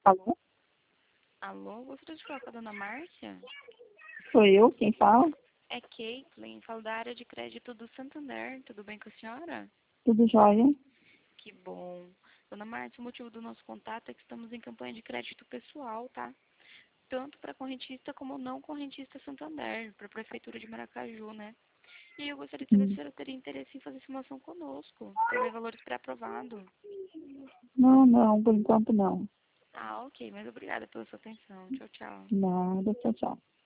Alô? Alô, gostaria de falar com a dona Márcia? Sou eu, quem fala? É Caitlin, falo da área de crédito do Santander. Tudo bem com a senhora? Tudo jóia? Que bom. Dona Márcia, o motivo do nosso contato é que estamos em campanha de crédito pessoal, tá? Tanto para correntista como não correntista Santander, para a Prefeitura de Maracaju, né? E eu gostaria de saber se a senhora teria interesse em fazer simulação conosco, também valores pré-aprovados. Não, por enquanto não. Ah, ok, mas obrigada pela sua atenção. Tchau, tchau. Nada, tchau, tchau.